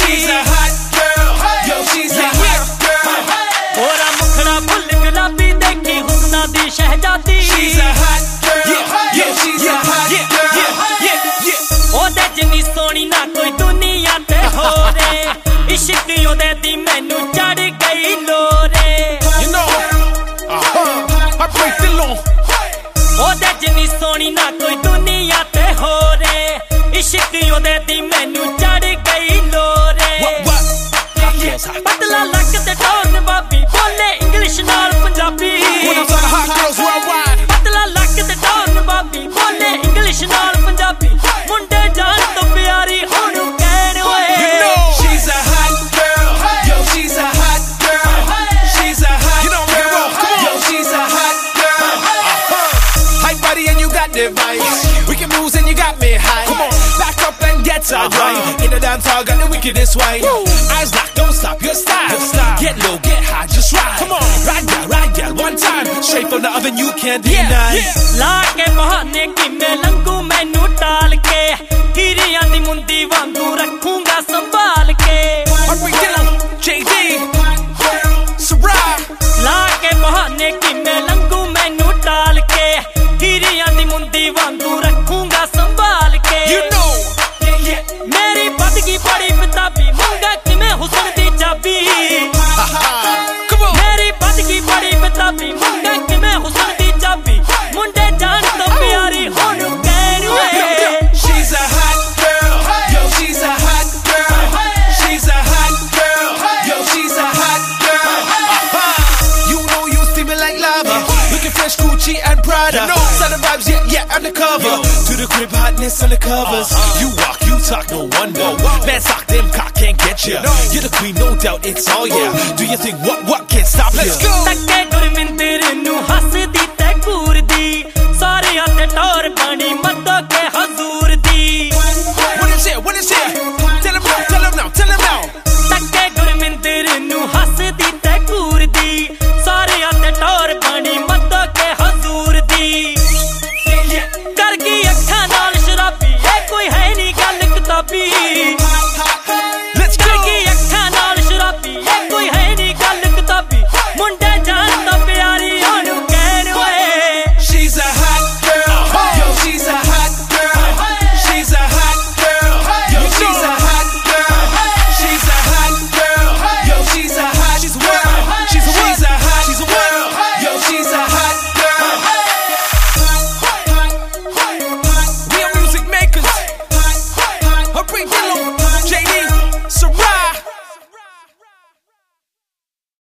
She's a hot girl, yo, she's a hot girl. ओरा मुखड़ा full गुलाबी देखी हुस्ना दी शहजादी। She's a hot girl, yo, she's a hot girl. ओदे जिन्नी सोनी ना कोई दुनिया ते हो रे, इश्क ओदे दी मैनू चढ़ गई लोरे। You know, I break the law. ओदे जिन्नी सोनी ना कोई दुनिया ते हो रे, इश्क ओदे दी मैनू चढ़ गई लोरे। पतला लक ते टोन बाबी बोले इंग्लिश नाल पंजाबी। पतला लक ते टोन बाबी बोले इंग्लिश नाल पंजाबी। मुंडे जान तो प्यारी होनू कहण ओए। She's a hot girl, yo, she's a hot girl. She's a hot girl, yo, she's a hot girl. Hype body and you got the vibes. Wicked moves and you got me high. Come on, back up and get right. In the dance hall, got the wickedest wine. Eyes locked, don't stop your style. Get low, get high, just ride. Come on, ride girl, one time. Straight from the oven, you can't deny. ला के बहाने कि मैं लंघू मैनू टाल के, हीरियां दी मुंदी वांगू रखूंगा संभाल के। JD, Sarah. ला के बहाने कि मैं लंघू मैनू टाल के, हीरियां दी मुंदी वांगू रखूंगा संभाल के। You know, मेरी बदगी बड़ी किताबी मंगा कि मैं हुस्न दी चाबी। come on. मेरी बदगी बड़ी किताबी मंगा कि मैं हुस्न दी चाबी। मुंडे जान तो प्यारी होनू कहण ओए। She's a hot girl, yo, she's a hot girl. She's a hot girl, yo, she's a hot girl. You know you steaming like lava, looking fresh, Gucci and Prada. Southern vibes, yeah, undercover. To the crib, hotness on the covers. You walk, you talk, no wonder. Man, sock them, cock can't get ya. You're the queen, no doubt, it's all yeah. Do you think what can't stop you? Let's go. तक्के Gurminder नू हसदी ते घूरदी, सारे आते टोर पानी मद्दो के